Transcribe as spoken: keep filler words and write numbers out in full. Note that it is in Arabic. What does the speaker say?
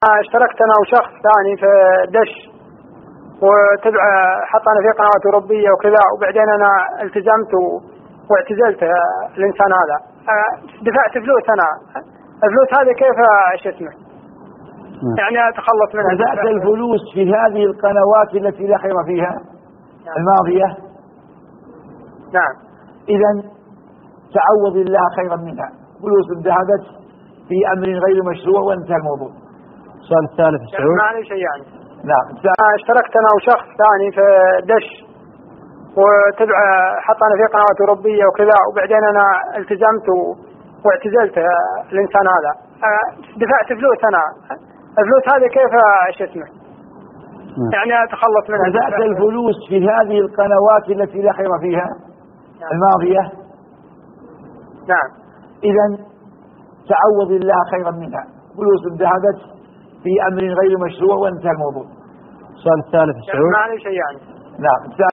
اشتركت انا وشخص ثاني في دش وتبع حطنا في قنوات اوروبيه وكذا، وبعدين انا التزمت واعتزلت الانسان هذا. دفعت فلوس، انا الفلوس هذه كيف شو اسمه يعني اتخلص منها؟ دفعت الفلوس في هذه القنوات التي لا خير فيها الماضيه. نعم. اذا تعوض الله خيرا منها، فلوس ذهبت في امر غير مشروع وانتهى الموضوع. السؤال الثالث السعود. ما عليه شيء يعني. نعم. اشتركت انا وشخص ثاني في دش وتبع حطنا في قنوات اوروبيه وكذا، وبعدين انا التزمت واعتزلت الانسان هذا. دفعت فلوس، انا الفلوس هذه كيف شو اسمه يعني اتخلص منها؟ دفعت الفلوس في هذه القنوات التي لا خير فيها الماضيه. نعم. اذا تعوض الله خيرا منها، فلوس ذهبت في امر غير مشروع وانتهى الموضوع. السؤال الثالث السعود. ما عليه شيء يعني. نعم.